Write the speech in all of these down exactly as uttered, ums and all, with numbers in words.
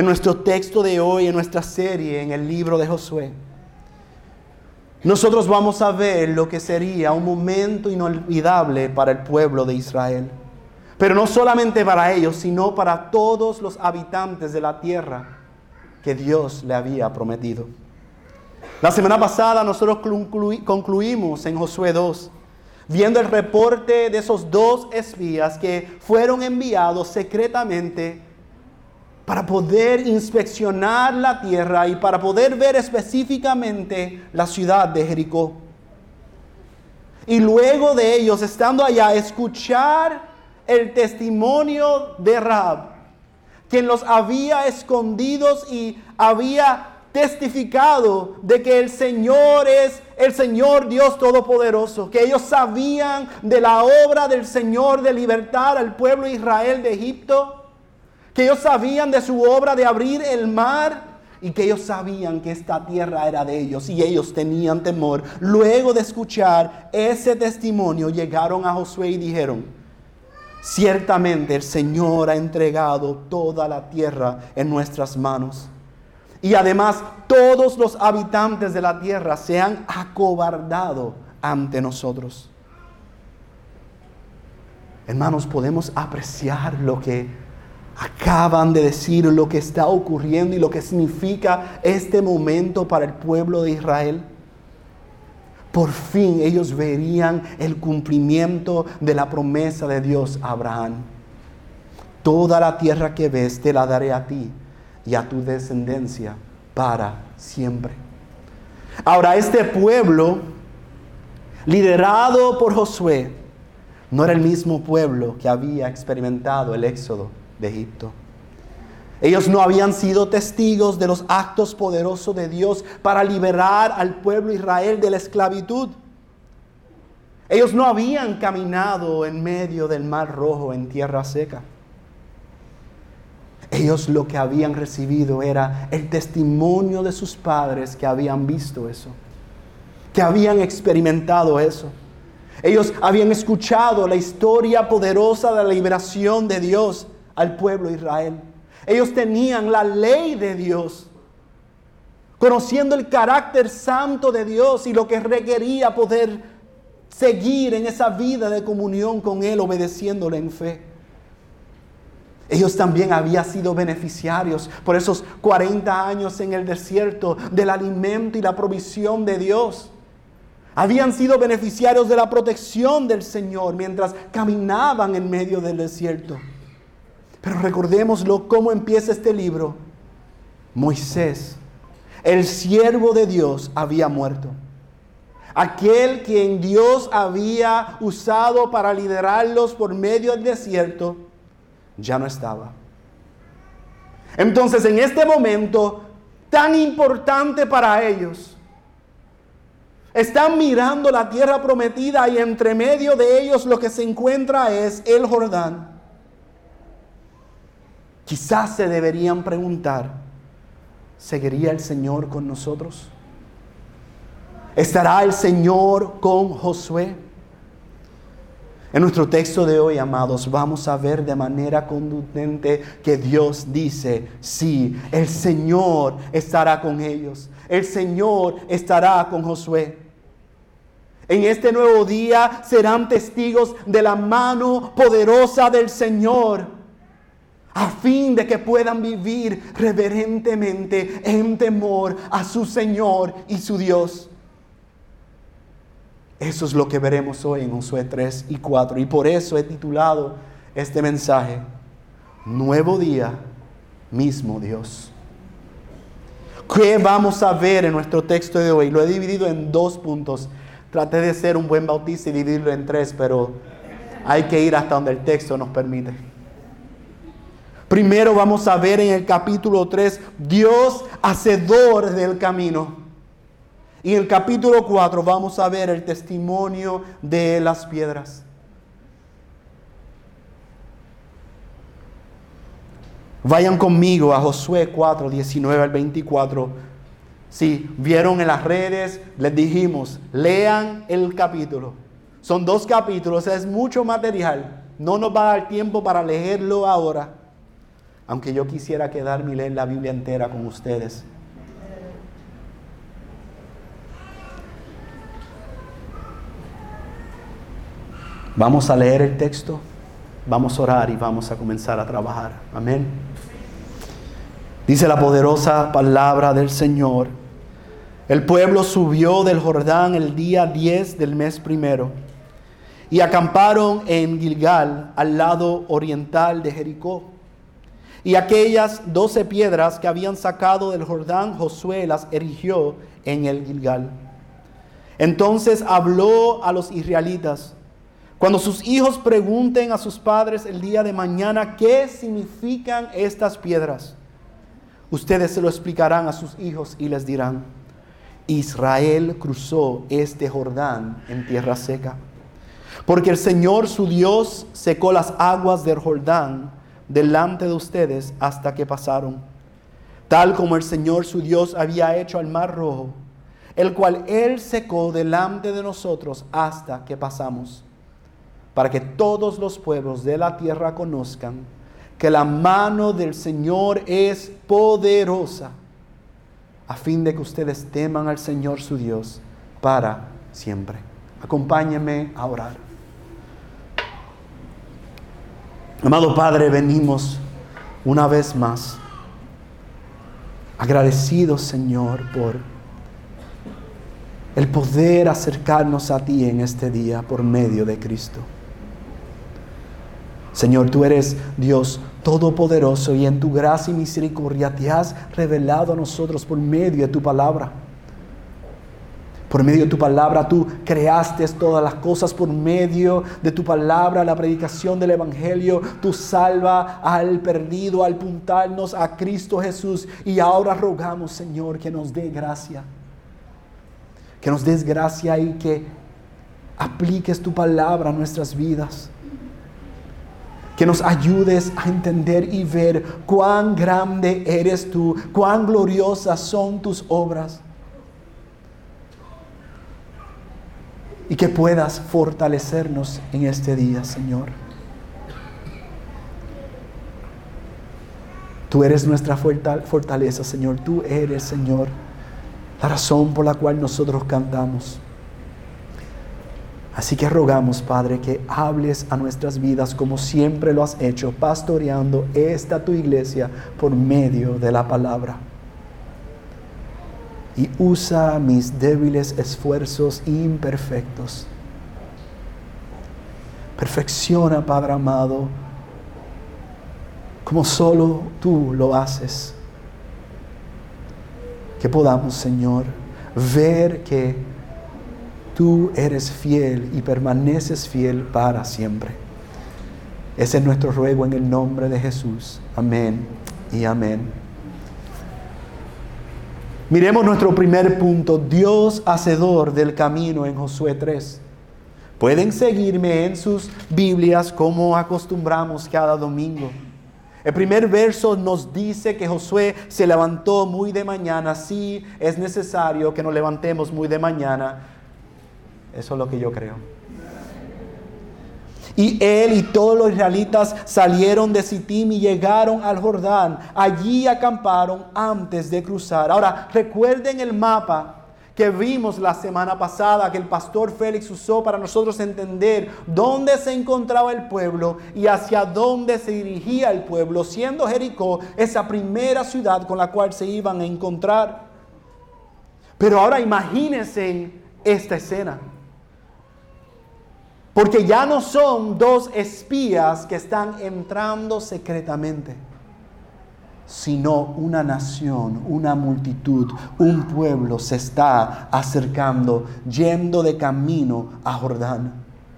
en nuestro texto de hoy, en nuestra serie, en el libro de Josué, nosotros vamos a ver lo que sería un momento inolvidable para el pueblo de Israel. Pero no solamente para ellos, sino para todos los habitantes de la tierra que Dios le había prometido. La semana pasada nosotros conclu- concluimos en Josué dos, viendo el reporte de esos dos espías que fueron enviados secretamente para poder inspeccionar la tierra y para poder ver específicamente la ciudad de Jericó. Y luego de ellos, estando allá, escuchar el testimonio de Rahab, quien los había escondidos y había testificado de que el Señor es el Señor Dios Todopoderoso, que ellos sabían de la obra del Señor de libertar al pueblo de Israel de Egipto, que ellos sabían de su obra de abrir el mar y que ellos sabían que esta tierra era de ellos y ellos tenían temor. Luego de escuchar ese testimonio, llegaron a Josué y dijeron: ciertamente el Señor ha entregado toda la tierra en nuestras manos. Y además todos los habitantes de la tierra se han acobardado ante nosotros. Hermanos, podemos apreciar lo que acaban de decir, lo que está ocurriendo y lo que significa este momento para el pueblo de Israel. Por fin ellos verían el cumplimiento de la promesa de Dios a Abraham. Toda la tierra que ves te la daré a ti y a tu descendencia para siempre. Ahora, este pueblo, liderado por Josué, no era el mismo pueblo que había experimentado el éxodo de Egipto. Ellos no habían sido testigos de los actos poderosos de Dios para liberar al pueblo de Israel de la esclavitud. Ellos no habían caminado en medio del Mar Rojo en tierra seca. Ellos lo que habían recibido era el testimonio de sus padres que habían visto eso, que habían experimentado eso. Ellos habían escuchado la historia poderosa de la liberación de Dios al pueblo de Israel. Ellos tenían la ley de Dios, conociendo el carácter santo de Dios y lo que requería poder seguir en esa vida de comunión con Él, obedeciéndole en fe. Ellos también habían sido beneficiarios por esos cuarenta años en el desierto del alimento y la provisión de Dios. Habían sido beneficiarios de la protección del Señor mientras caminaban en medio del desierto. Pero recordémoslo cómo empieza este libro. Moisés, el siervo de Dios, había muerto. Aquel quien Dios había usado para liderarlos por medio del desierto, ya no estaba. Entonces, en este momento tan importante para ellos, están mirando la tierra prometida y entre medio de ellos lo que se encuentra es el Jordán. Quizás se deberían preguntar: ¿seguiría el Señor con nosotros? ¿Estará el Señor con Josué? En nuestro texto de hoy, amados, vamos a ver de manera contundente que Dios dice: sí, el Señor estará con ellos. El Señor estará con Josué. En este nuevo día serán testigos de la mano poderosa del Señor, a fin de que puedan vivir reverentemente en temor a su Señor y su Dios. Eso es lo que veremos hoy en Josué tres y cuatro. Y por eso he titulado este mensaje: Nuevo día, mismo Dios. ¿Qué vamos a ver en nuestro texto de hoy? Lo he dividido en dos puntos. Traté de ser un buen bautista y dividirlo en tres, pero hay que ir hasta donde el texto nos permite. Primero vamos a ver en el capítulo tres, Dios hacedor del camino. Y en el capítulo cuatro vamos a ver el testimonio de las piedras. Vayan conmigo a Josué cuatro, diecinueve al veinticuatro. Si vieron en las redes, les dijimos, lean el capítulo. Son dos capítulos, es mucho material. No nos va a dar tiempo para leerlo ahora. aunque yo quisiera quedarme y leer la Biblia entera con ustedes. Vamos a leer el texto, vamos a orar y vamos a comenzar a trabajar. Amén. Dice la poderosa palabra del Señor: el pueblo subió del Jordán el día diez del mes primero y acamparon en Gilgal, al lado oriental de Jericó. Y aquellas doce piedras que habían sacado del Jordán, Josué las erigió en el Gilgal. Entonces habló a los israelitas: cuando sus hijos pregunten a sus padres el día de mañana qué significan estas piedras, ustedes se lo explicarán a sus hijos y les dirán: Israel cruzó este Jordán en tierra seca, porque el Señor su Dios secó las aguas del Jordán delante de ustedes hasta que pasaron, tal como el Señor su Dios había hecho al Mar Rojo, el cual Él secó delante de nosotros hasta que pasamos, para que todos los pueblos de la tierra conozcan que la mano del Señor es poderosa, a fin de que ustedes teman al Señor su Dios para siempre. Acompáñenme a orar. Amado Padre, venimos una vez más agradecidos, Señor, por el poder acercarnos a ti en este día por medio de Cristo. Señor, tú eres Dios todopoderoso y en tu gracia y misericordia te has revelado a nosotros por medio de tu palabra. Por medio de tu palabra tú creaste todas las cosas. Por medio de tu palabra, la predicación del Evangelio, tú salvas al perdido al apuntarnos a Cristo Jesús. Y ahora rogamos, Señor, que nos dé gracia. Que nos des gracia y que apliques tu palabra a nuestras vidas. Que nos ayudes a entender y ver cuán grande eres tú, cuán gloriosas son tus obras. Y que puedas fortalecernos en este día, Señor. Tú eres nuestra fortaleza, Señor. Tú eres, Señor, la razón por la cual nosotros cantamos. Así que rogamos, Padre, que hables a nuestras vidas como siempre lo has hecho, pastoreando esta tu iglesia por medio de la palabra. Y usa mis débiles esfuerzos imperfectos. Perfecciona, Padre amado, como solo tú lo haces. Que podamos, Señor, ver que tú eres fiel y permaneces fiel para siempre. Ese es nuestro ruego en el nombre de Jesús. Amén y amén. Miremos nuestro primer punto: Dios hacedor del camino, en Josué tres. Pueden seguirme en sus Biblias como acostumbramos cada domingo. El primer verso nos dice que Josué se levantó muy de mañana. Sí, es necesario que nos levantemos muy de mañana. Eso es lo que yo creo. Y él y todos los israelitas salieron de Sittim y llegaron al Jordán. Allí acamparon antes de cruzar. Ahora, recuerden el mapa que vimos la semana pasada, que el pastor Félix usó para nosotros entender dónde se encontraba el pueblo y hacia dónde se dirigía el pueblo, siendo Jericó esa primera ciudad con la cual se iban a encontrar. Pero ahora imagínense esta escena. Porque ya no son dos espías que están entrando secretamente, sino una nación, una multitud, un pueblo se está acercando, yendo de camino a Jordán.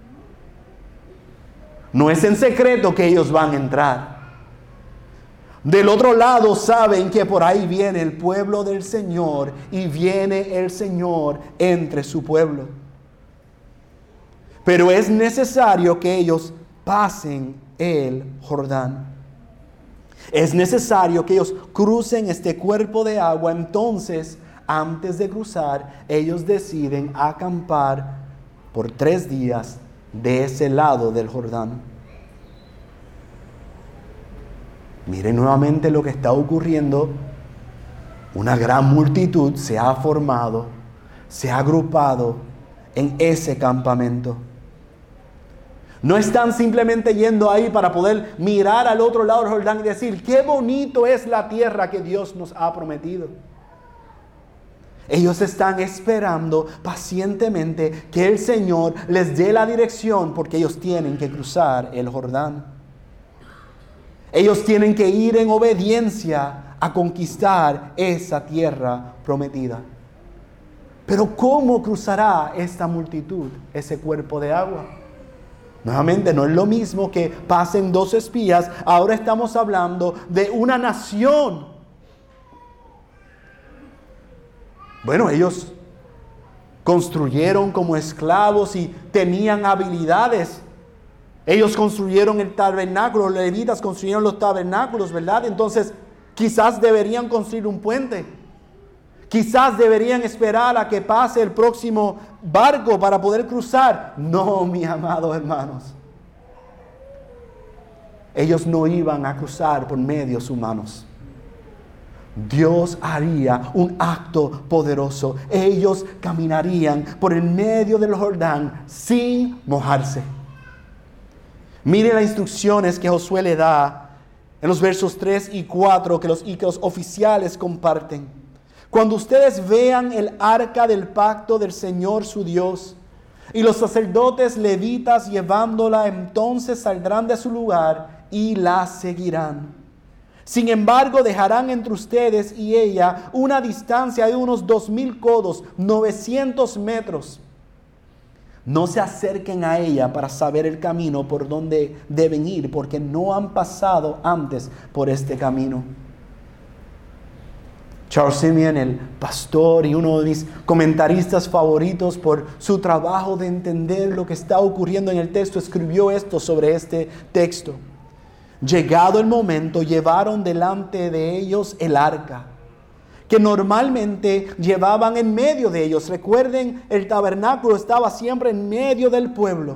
No es en secreto que ellos van a entrar. Del otro lado saben que por ahí viene el pueblo del Señor y viene el Señor entre su pueblo. Pero es necesario que ellos pasen el Jordán. Es necesario que ellos crucen este cuerpo de agua. Entonces, antes de cruzar, ellos deciden acampar por tres días de ese lado del Jordán. Miren nuevamente lo que está ocurriendo. Una gran multitud se ha formado, se ha agrupado en ese campamento. No están simplemente yendo ahí para poder mirar al otro lado del Jordán y decir, qué bonito es la tierra que Dios nos ha prometido. Ellos están esperando pacientemente que el Señor les dé la dirección, porque ellos tienen que cruzar el Jordán. Ellos tienen que ir en obediencia a conquistar esa tierra prometida. Pero ¿cómo cruzará esta multitud ese cuerpo de agua? Nuevamente, no es lo mismo que pasen dos espías. Ahora estamos hablando de una nación. Bueno, ellos construyeron como esclavos y tenían habilidades. Ellos construyeron el tabernáculo, los levitas construyeron los tabernáculos, ¿verdad? Entonces, quizás deberían construir un puente. Quizás deberían esperar a que pase el próximo barco para poder cruzar. No, mis amados hermanos. Ellos no iban a cruzar por medios humanos. Dios haría un acto poderoso. Ellos caminarían por el medio del Jordán sin mojarse. Mire las instrucciones que Josué le da en los versos tres y cuatro que los, y que los oficiales comparten. Cuando ustedes vean el arca del pacto del Señor su Dios y los sacerdotes levitas llevándola, entonces saldrán de su lugar y la seguirán. Sin embargo, dejarán entre ustedes y ella una distancia de unos dos mil codos, novecientos metros. No se acerquen a ella para saber el camino por donde deben ir, porque no han pasado antes por este camino. Charles Simeon, el pastor y uno de mis comentaristas favoritos por su trabajo de entender lo que está ocurriendo en el texto, escribió esto sobre este texto. Llegado el momento, llevaron delante de ellos el arca, que normalmente llevaban en medio de ellos. Recuerden, el tabernáculo estaba siempre en medio del pueblo.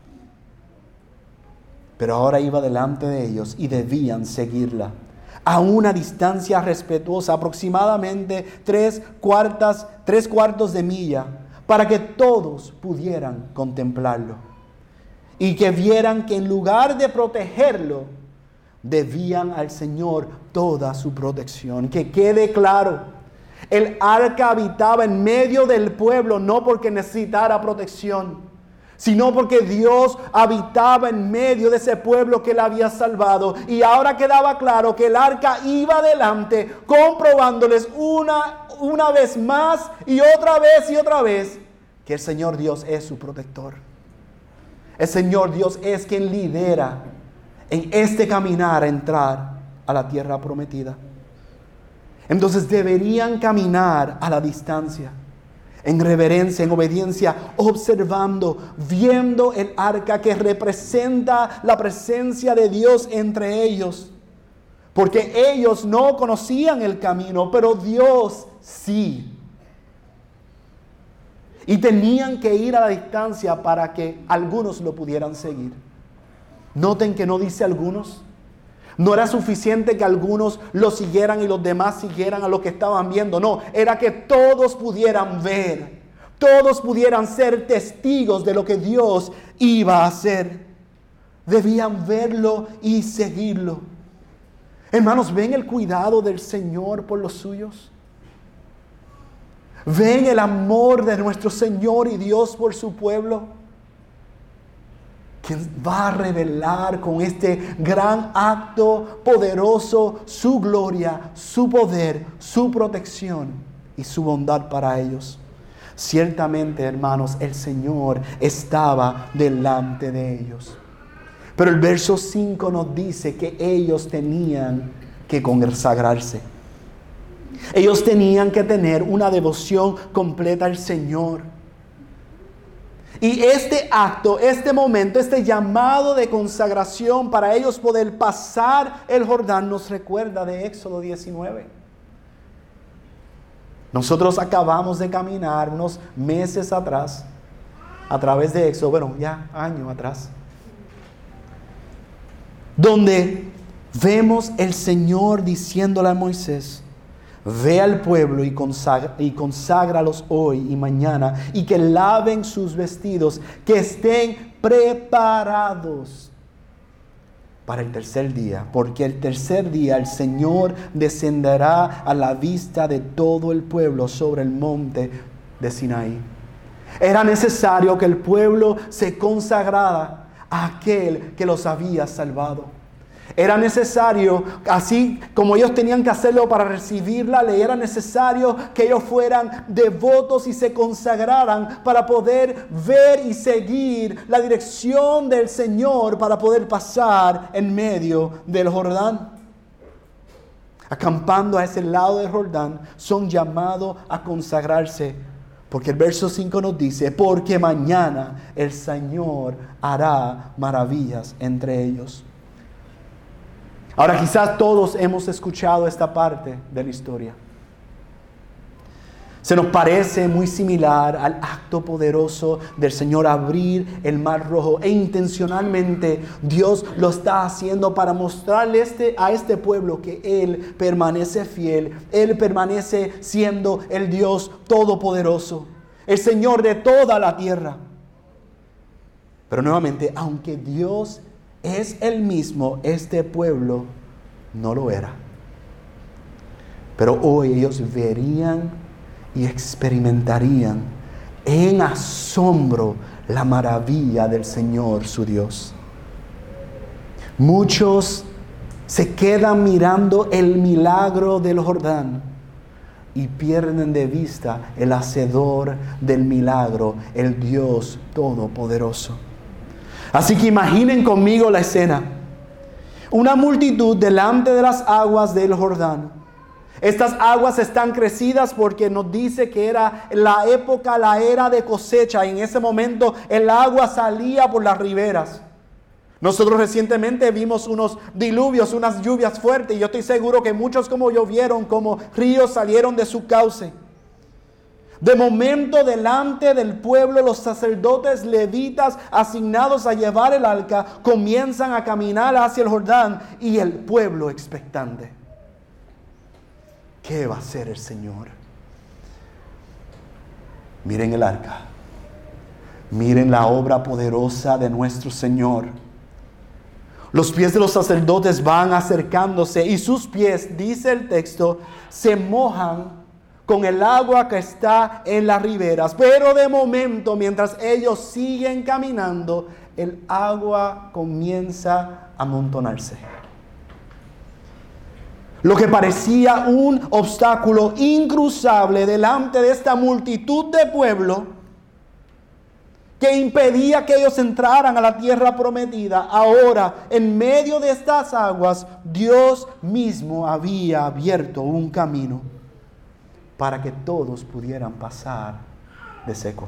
Pero ahora iba delante de ellos y debían seguirla a una distancia respetuosa, aproximadamente tres cuartas, tres cuartos de milla, para que todos pudieran contemplarlo y que vieran que en lugar de protegerlo, debían al Señor toda su protección. Que quede claro, el arca habitaba en medio del pueblo no porque necesitara protección, sino porque Dios habitaba en medio de ese pueblo que Él había salvado. Y ahora quedaba claro que el arca iba adelante, comprobándoles una, una vez más y otra vez y otra vez que el Señor Dios es su protector. El Señor Dios es quien lidera en este caminar a entrar a la tierra prometida. Entonces deberían caminar a la distancia, en reverencia, en obediencia, observando, viendo el arca que representa la presencia de Dios entre ellos. Porque ellos no conocían el camino, pero Dios sí. Y tenían que ir a la distancia para que algunos lo pudieran seguir. Noten que no dice algunos. No era suficiente que algunos lo siguieran y los demás siguieran a lo que estaban viendo. No, era que todos pudieran ver. Todos pudieran ser testigos de lo que Dios iba a hacer. Debían verlo y seguirlo. Hermanos, ¿ven el cuidado del Señor por los suyos? ¿Ven el amor de nuestro Señor y Dios por su pueblo? Quien va a revelar con este gran acto poderoso su gloria, su poder, su protección y su bondad para ellos. Ciertamente, hermanos, el Señor estaba delante de ellos. Pero el verso cinco nos dice que ellos tenían que consagrarse. Ellos tenían que tener una devoción completa al Señor. Y este acto, este momento, este llamado de consagración para ellos poder pasar el Jordán nos recuerda de Éxodo diecinueve. Nosotros acabamos de caminar unos meses atrás a través de Éxodo, bueno, ya años atrás, donde vemos el Señor diciéndole a Moisés: ve al pueblo y, consagra, y conságralos hoy y mañana, y que laven sus vestidos, que estén preparados para el tercer día, porque el tercer día el Señor descenderá a la vista de todo el pueblo sobre el monte de Sinaí. Era necesario que el pueblo se consagrara a aquel que los había salvado. Era necesario, así como ellos tenían que hacerlo para recibir la ley, era necesario que ellos fueran devotos y se consagraran para poder ver y seguir la dirección del Señor, para poder pasar en medio del Jordán. Acampando a ese lado del Jordán, son llamados a consagrarse, porque el verso cinco nos dice: porque mañana el Señor hará maravillas entre ellos. Ahora, quizás todos hemos escuchado esta parte de la historia. Se nos parece muy similar al acto poderoso del Señor abrir el mar rojo. E intencionalmente Dios lo está haciendo para mostrarle este, a este pueblo que Él permanece fiel. Él permanece siendo el Dios todopoderoso, el Señor de toda la tierra. Pero nuevamente, aunque Dios es el mismo, este pueblo no lo era. Pero hoy ellos verían y experimentarían en asombro la maravilla del Señor su Dios. Muchos se quedan mirando el milagro del Jordán y pierden de vista el hacedor del milagro, el Dios todopoderoso. Así que imaginen conmigo la escena. Una multitud delante de las aguas del Jordán. Estas aguas están crecidas porque nos dice que era la época, la era de cosecha. Y en ese momento el agua salía por las riberas. Nosotros recientemente vimos unos diluvios, unas lluvias fuertes. Y yo estoy seguro que muchos como yo vieron como ríos salieron de su cauce. De momento, delante del pueblo, los sacerdotes levitas asignados a llevar el arca comienzan a caminar hacia el Jordán y el pueblo expectante. ¿Qué va a hacer el Señor? Miren el arca. Miren la obra poderosa de nuestro Señor. Los pies de los sacerdotes van acercándose y sus pies, dice el texto, se mojan con el agua que está en las riberas. Pero de momento, mientras ellos siguen caminando, el agua comienza a amontonarse. Lo que parecía un obstáculo incruzable delante de esta multitud de pueblo que impedía que ellos entraran a la tierra prometida, ahora en medio de estas aguas Dios mismo había abierto un camino para que todos pudieran pasar de seco.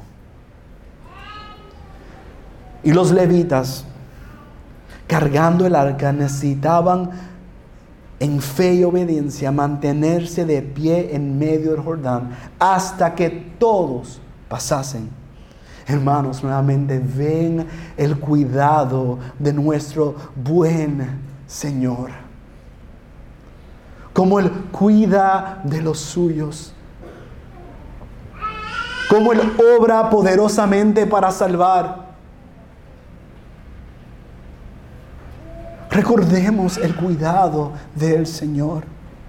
Y los levitas, cargando el arca, necesitaban en fe y obediencia mantenerse de pie en medio del Jordán hasta que todos pasasen. Hermanos, nuevamente ven el cuidado de nuestro buen Señor. Cómo Él cuida de los suyos. Cómo Él obra poderosamente para salvar. Recordemos el cuidado del Señor.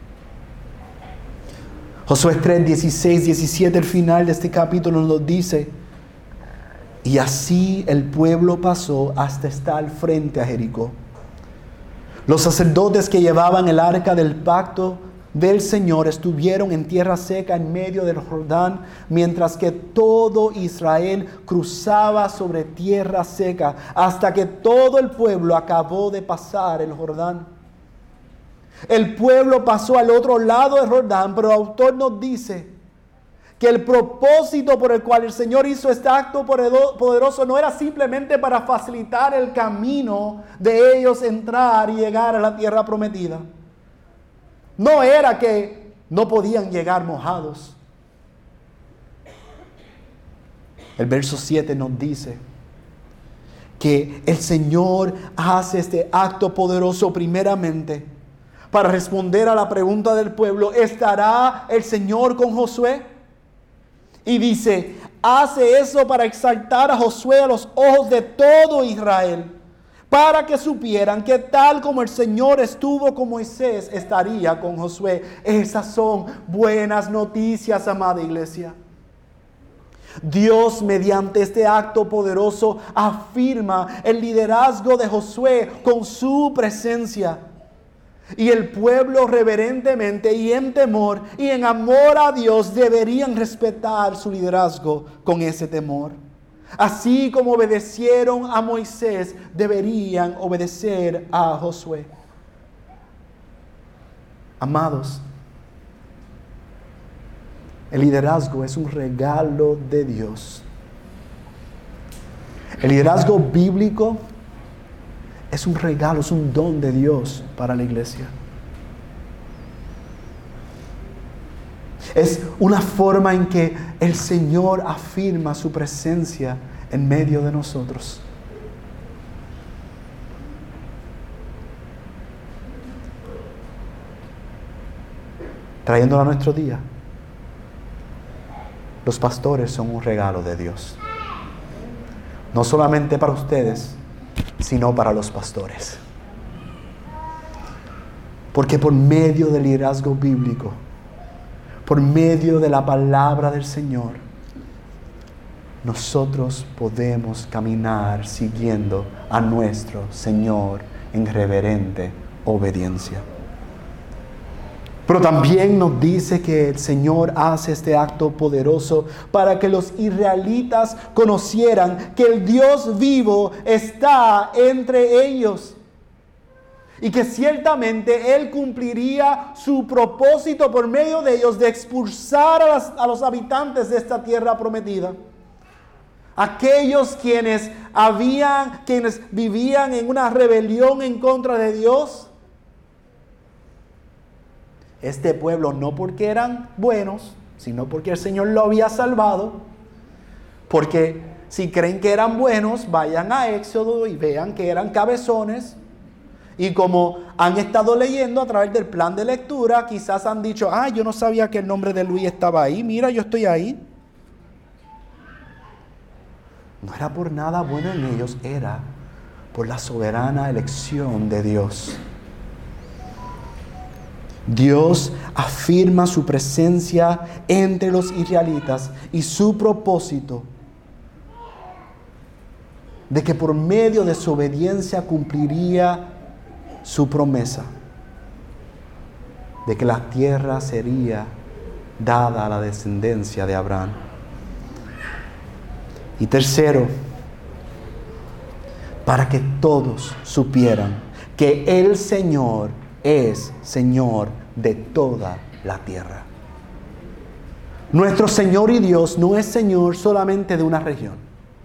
Josué tres, dieciséis, diecisiete, el final de este capítulo nos dice: y así el pueblo pasó hasta estar frente a Jericó. Los sacerdotes que llevaban el arca del pacto del Señor estuvieron en tierra seca en medio del Jordán, mientras que todo Israel cruzaba sobre tierra seca, hasta que todo el pueblo acabó de pasar el Jordán. El pueblo pasó al otro lado del Jordán, pero el autor nos dice que el propósito por el cual el Señor hizo este acto poderoso no era simplemente para facilitar el camino de ellos entrar y llegar a la tierra prometida. No era que no podían llegar mojados. El verso siete nos dice que el Señor hace este acto poderoso primeramente para responder a la pregunta del pueblo: ¿estará el Señor con Josué? Y dice, hace eso para exaltar a Josué a los ojos de todo Israel, para que supieran que tal como el Señor estuvo con Moisés, estaría con Josué. Esas son buenas noticias, amada iglesia. Dios, mediante este acto poderoso, afirma el liderazgo de Josué con su presencia. Y el pueblo reverentemente y en temor y en amor a Dios deberían respetar su liderazgo con ese temor. Así como obedecieron a Moisés, deberían obedecer a Josué. Amados, el liderazgo es un regalo de Dios. El liderazgo bíblico es un regalo, es un don de Dios para la iglesia. Es una forma en que el Señor afirma su presencia en medio de nosotros. Trayéndolo a nuestro día, los pastores son un regalo de Dios. No solamente para ustedes, sino para los pastores. Porque por medio del liderazgo bíblico, por medio de la palabra del Señor, nosotros podemos caminar siguiendo a nuestro Señor en reverente obediencia. Pero también nos dice que el Señor hace este acto poderoso para que los israelitas conocieran que el Dios vivo está entre ellos. Y que ciertamente Él cumpliría su propósito por medio de ellos de expulsar a, las, a los habitantes de esta tierra prometida. Aquellos quienes habían, quienes vivían en una rebelión en contra de Dios. Este pueblo no porque eran buenos, sino porque el Señor lo había salvado. Porque si creen que eran buenos, vayan a Éxodo y vean que eran cabezones. Y como han estado leyendo a través del plan de lectura, quizás han dicho, ah, yo no sabía que el nombre de Luis estaba ahí, mira, yo estoy ahí. No era por nada bueno en ellos, era por la soberana elección de Dios. Dios afirma su presencia entre los israelitas y su propósito de que por medio de su obediencia cumpliría su promesa de que la tierra sería dada a la descendencia de Abraham. Y tercero, para que todos supieran que el Señor es Señor de toda la tierra. Nuestro Señor y Dios no es Señor solamente de una región.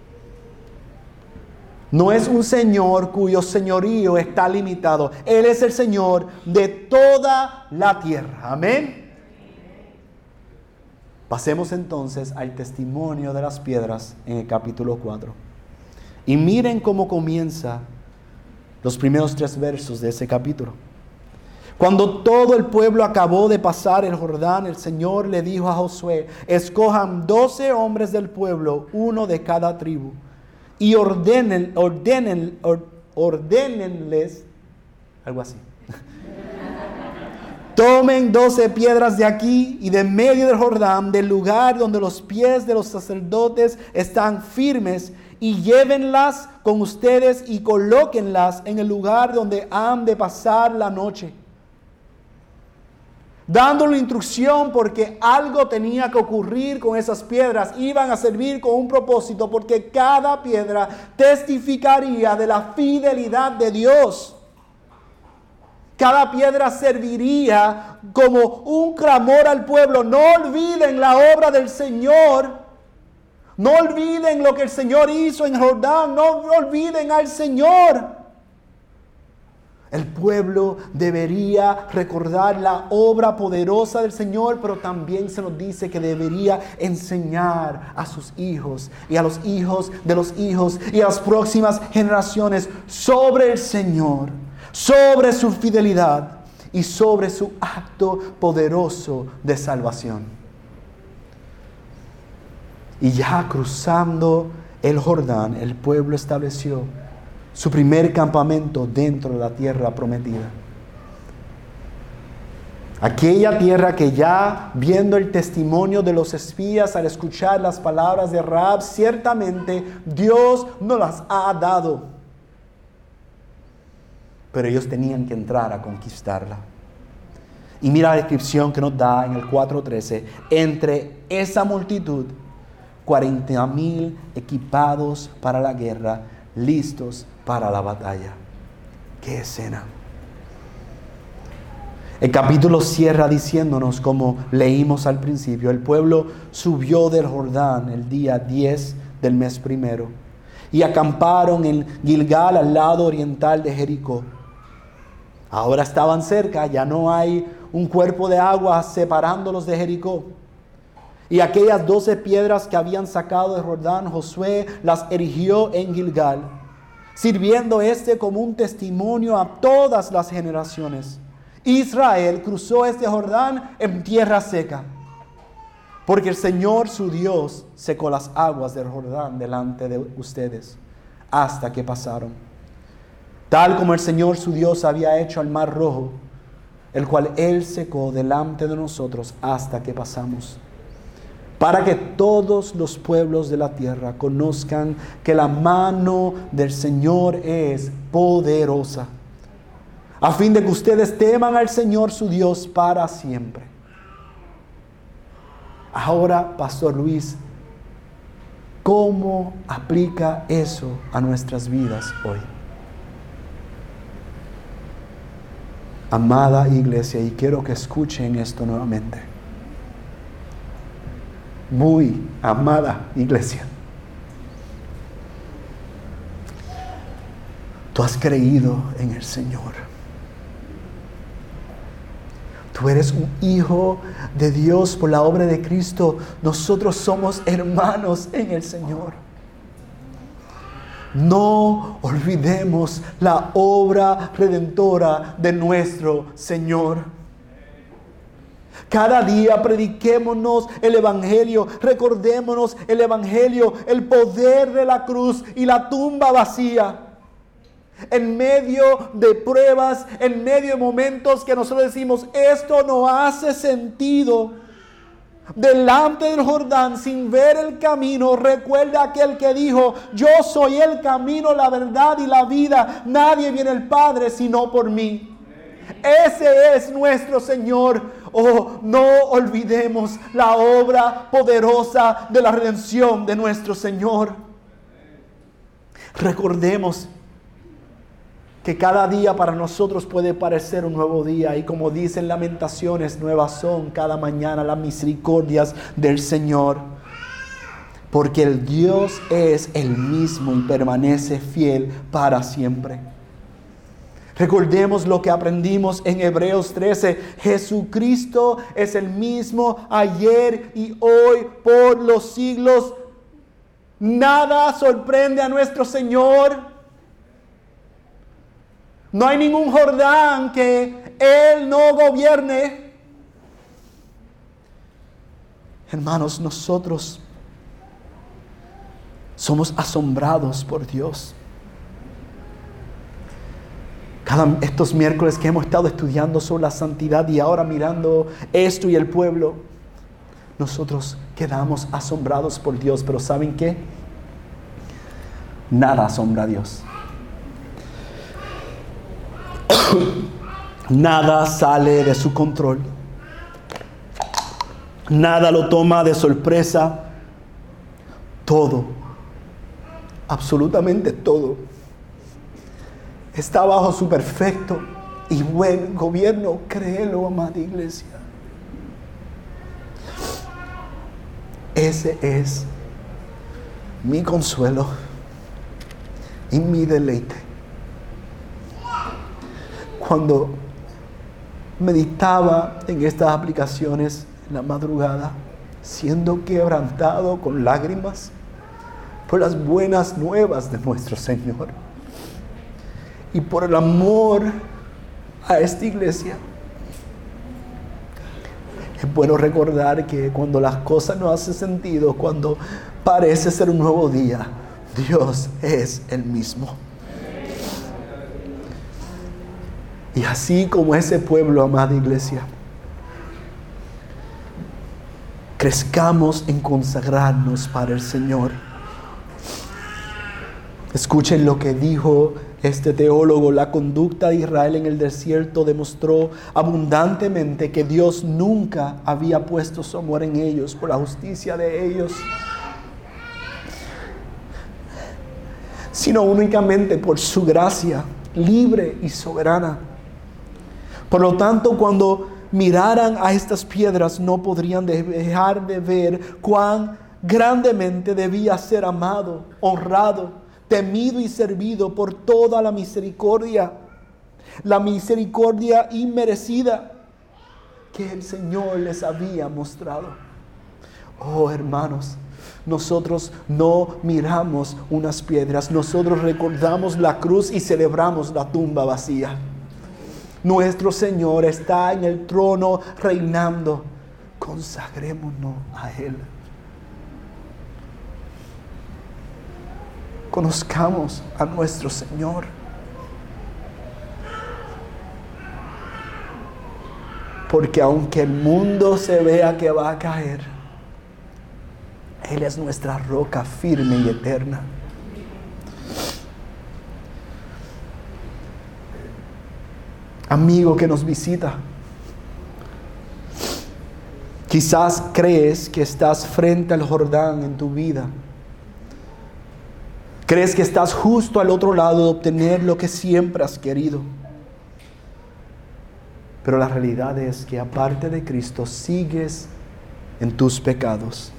No es un Señor cuyo señorío está limitado. Él es el Señor de toda la tierra. Amén. Pasemos entonces al testimonio de las piedras en el capítulo cuatro. Y miren cómo comienza los primeros tres versos de ese capítulo. Cuando todo el pueblo acabó de pasar el Jordán, el Señor le dijo a Josué, escojan doce hombres del pueblo, uno de cada tribu, y ordenen, ordenen, or, ordénenles, algo así. Tomen doce piedras de aquí y de medio del Jordán, del lugar donde los pies de los sacerdotes están firmes, y llévenlas con ustedes y colóquenlas en el lugar donde han de pasar la noche. Dándole instrucción porque algo tenía que ocurrir con esas piedras. Iban a servir con un propósito porque cada piedra testificaría de la fidelidad de Dios. Cada piedra serviría como un clamor al pueblo. No olviden la obra del Señor. No olviden lo que el Señor hizo en Jordán. No olviden al Señor. El pueblo debería recordar la obra poderosa del Señor, pero también se nos dice que debería enseñar a sus hijos y a los hijos de los hijos y a las próximas generaciones sobre el Señor, sobre su fidelidad y sobre su acto poderoso de salvación. Y ya cruzando el Jordán, el pueblo estableció su primer campamento dentro de la tierra prometida. Aquella tierra que ya viendo el testimonio de los espías al escuchar las palabras de Rahab, ciertamente Dios nos las ha dado. Pero ellos tenían que entrar a conquistarla. Y mira la descripción que nos da en el cuatro trece. Entre esa multitud, cuarenta mil equipados para la guerra, listos para la batalla. ¡Qué escena! El capítulo cierra diciéndonos, como leímos al principio, el pueblo subió del Jordán el día diez del mes primero y acamparon en Gilgal al lado oriental de Jericó. Ahora estaban cerca, ya no hay un cuerpo de agua separándolos de Jericó. Y aquellas doce piedras que habían sacado de Jordán, Josué las erigió en Gilgal, sirviendo este como un testimonio a todas las generaciones. Israel cruzó este Jordán en tierra seca, porque el Señor su Dios secó las aguas del Jordán delante de ustedes, hasta que pasaron. Tal como el Señor su Dios había hecho al mar rojo, el cual Él secó delante de nosotros hasta que pasamos. Para que todos los pueblos de la tierra conozcan que la mano del Señor es poderosa, a fin de que ustedes teman al Señor su Dios para siempre. Ahora, Pastor Luis, ¿cómo aplica eso a nuestras vidas hoy? Amada iglesia, y quiero que escuchen esto nuevamente. Muy amada iglesia, tú has creído en el Señor. Tú eres un hijo de Dios por la obra de Cristo. Nosotros somos hermanos en el Señor. No olvidemos la obra redentora de nuestro Señor. Cada día prediquémonos el Evangelio, recordémonos el Evangelio, el poder de la cruz y la tumba vacía. En medio de pruebas, en medio de momentos que nosotros decimos, esto no hace sentido. Delante del Jordán, sin ver el camino, recuerda aquel que dijo, yo soy el camino, la verdad y la vida. Nadie viene al Padre sino por mí. Ese es nuestro Señor. Oh, no olvidemos la obra poderosa de la redención de nuestro Señor. Recordemos que cada día para nosotros puede parecer un nuevo día. Y como dicen Lamentaciones, nuevas son cada mañana las misericordias del Señor. Porque el Dios es el mismo y permanece fiel para siempre. Recordemos lo que aprendimos en Hebreos trece. Jesucristo es el mismo ayer y hoy por los siglos. Nada sorprende a nuestro Señor. No hay ningún Jordán que Él no gobierne. Hermanos, nosotros somos asombrados por Dios. Cada, estos miércoles que hemos estado estudiando sobre la santidad y ahora mirando esto y el pueblo, nosotros quedamos asombrados por Dios. Pero ¿saben qué? Nada asombra a Dios. Nada sale de su control. Nada lo toma de sorpresa. Todo, absolutamente todo, está bajo su perfecto y buen gobierno. Créelo, amada iglesia. Ese es mi consuelo y mi deleite. cuando meditaba en estas aplicaciones en la madrugada, siendo quebrantado con lágrimas por las buenas nuevas de nuestro Señor y por el amor a esta iglesia. Es bueno recordar que cuando las cosas no hacen sentido, cuando parece ser un nuevo día, Dios es el mismo. Y así como ese pueblo, amada iglesia, crezcamos en consagrarnos para el Señor. Escuchen lo que dijo este teólogo: la conducta de Israel en el desierto demostró abundantemente que Dios nunca había puesto su amor en ellos por la justicia de ellos, sino únicamente por su gracia libre y soberana. Por lo tanto, cuando miraran a estas piedras, no podrían dejar de ver cuán grandemente debía ser amado, honrado, temido y servido por toda la misericordia, la misericordia inmerecida que el Señor les había mostrado. Oh, hermanos, nosotros no miramos unas piedras, nosotros recordamos la cruz y celebramos la tumba vacía. Nuestro Señor está en el trono reinando. Consagrémonos a Él. Conozcamos a nuestro Señor. Porque aunque el mundo se vea que va a caer, Él es nuestra roca firme y eterna. Amigo que nos visita, quizás crees que estás frente al Jordán en tu vida. Crees que estás justo al otro lado de obtener lo que siempre has querido. Pero la realidad es que aparte de Cristo sigues en tus pecados.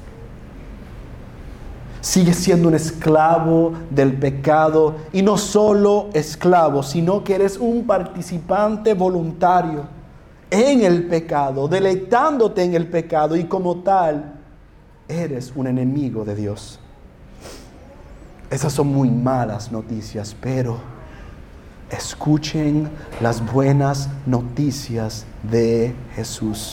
Sigues siendo un esclavo del pecado, y no solo esclavo, sino que eres un participante voluntario en el pecado, deleitándote en el pecado, y como tal, eres un enemigo de Dios. Esas son muy malas noticias, pero escuchen las buenas noticias de Jesús.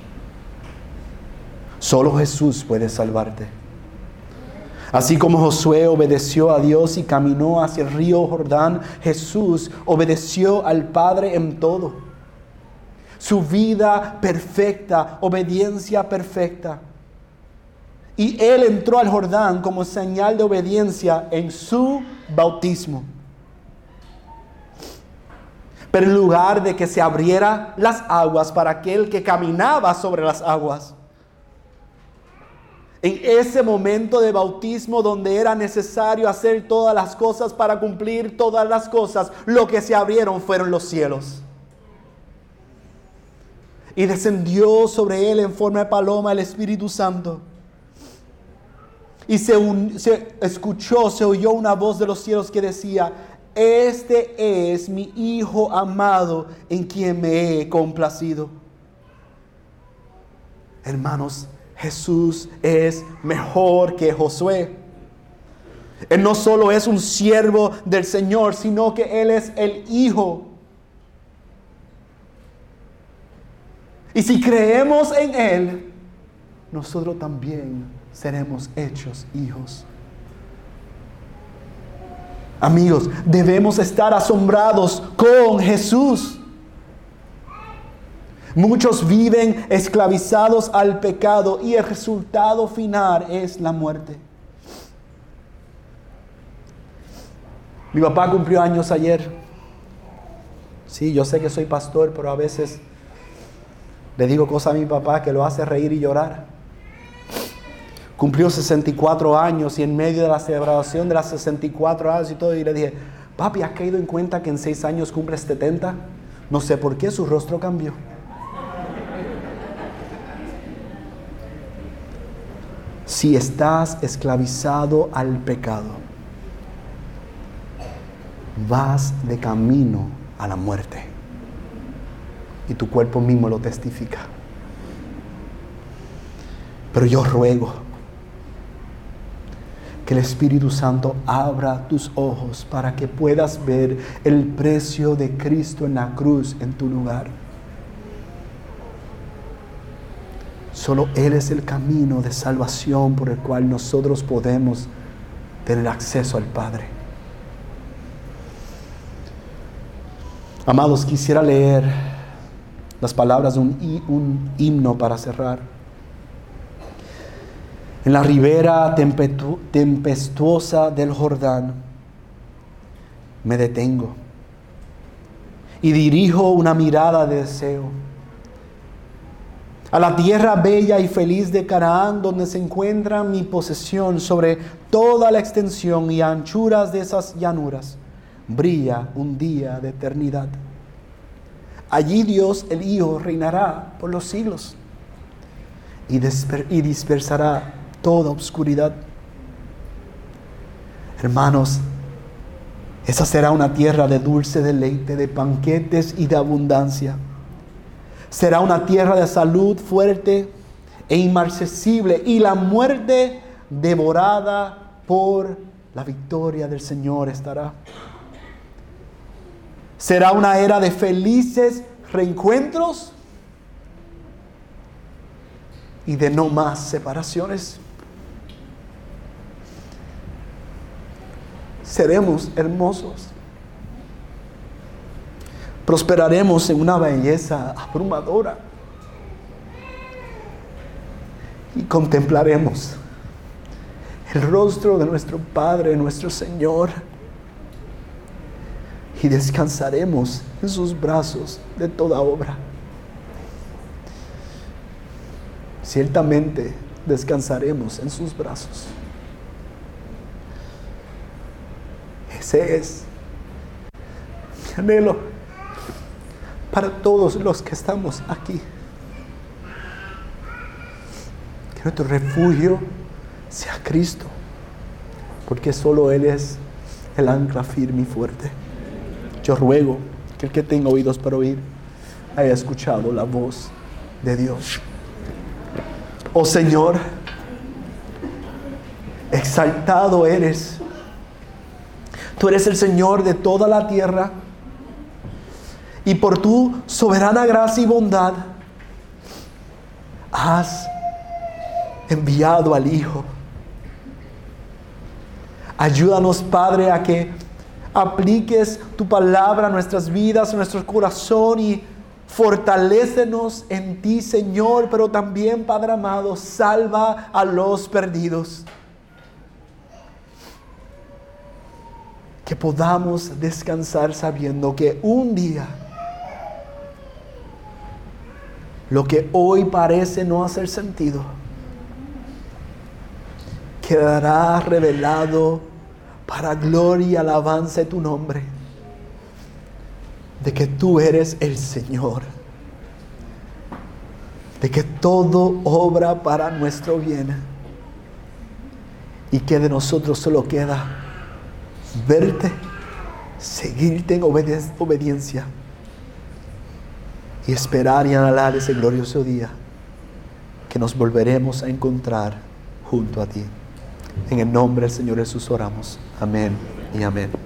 Solo Jesús puede salvarte. Así como Josué obedeció a Dios y caminó hacia el río Jordán, Jesús obedeció al Padre en todo. Su vida perfecta, obediencia perfecta. Y Él entró al Jordán como señal de obediencia en su bautismo. Pero en lugar de que se abrieran las aguas para aquel que caminaba sobre las aguas, en ese momento de bautismo donde era necesario hacer todas las cosas para cumplir todas las cosas, lo que se abrieron fueron los cielos. Y descendió sobre él en forma de paloma el Espíritu Santo. Y se, un, se escuchó, se oyó una voz de los cielos que decía: este es mi Hijo amado en quien me he complacido. Hermanos, Jesús es mejor que Josué. Él no solo es un siervo del Señor, sino que Él es el Hijo. Y si creemos en Él, nosotros también seremos hechos hijos. Amigos, debemos estar asombrados con Jesús. Muchos viven esclavizados al pecado y el resultado final es la muerte. Mi papá cumplió años ayer. Sí, yo sé que soy pastor, pero a veces le digo cosas a mi papá que lo hace reír y llorar. Cumplió sesenta y cuatro años y en medio de la celebración de las sesenta y cuatro años y todo, y le dije: papi, ¿has caído en cuenta que en seis años cumples setenta? No sé por qué su rostro cambió. Si estás esclavizado al pecado, vas de camino a la muerte. y tu cuerpo mismo lo testifica. Pero yo ruego que el Espíritu Santo abra tus ojos para que puedas ver el precio de Cristo en la cruz en tu lugar. Solo Él es el camino de salvación por el cual nosotros podemos tener acceso al Padre. Amados, quisiera leer las palabras de un, un himno para cerrar. En la ribera tempestu- tempestuosa del Jordán me detengo y dirijo una mirada de deseo a la tierra bella y feliz de Canaán, donde se encuentra mi posesión. Sobre toda la extensión y anchuras de esas llanuras brilla un día de eternidad. Allí Dios el Hijo reinará por los siglos y, disper- y dispersará toda obscuridad. Hermanos, esa será una tierra de dulce deleite, de banquetes y de abundancia. Será una tierra de salud fuerte e inmarcesible, y la muerte devorada por la victoria del Señor estará. Será una era de felices reencuentros y de no más separaciones. Seremos hermosos. Prosperaremos en una belleza abrumadora. Y contemplaremos el rostro de nuestro Padre, nuestro Señor. Y descansaremos en sus brazos de toda obra. Ciertamente descansaremos en sus brazos. Ese es mi anhelo para todos los que estamos aquí. Que nuestro refugio sea Cristo, porque solo Él es el ancla firme y fuerte. Yo ruego que el que tenga oídos para oír haya escuchado la voz de Dios. Oh Señor, exaltado eres. Tú eres el Señor de toda la tierra, y por tu soberana gracia y bondad has enviado al Hijo. Ayúdanos, Padre, a que apliques tu palabra a nuestras vidas, a nuestro corazón, y fortalécenos en ti, Señor. Pero también, Padre amado, salva a los perdidos. Que podamos descansar sabiendo que un día lo que hoy parece no hacer sentido quedará revelado para gloria y alabanza de tu nombre, de que tú eres el Señor, de que todo obra para nuestro bien, y que de nosotros solo queda verte, seguirte en obedi- obediencia y esperar y anhelar ese glorioso día que nos volveremos a encontrar junto a ti. En el nombre del Señor Jesús oramos. Amén y amén.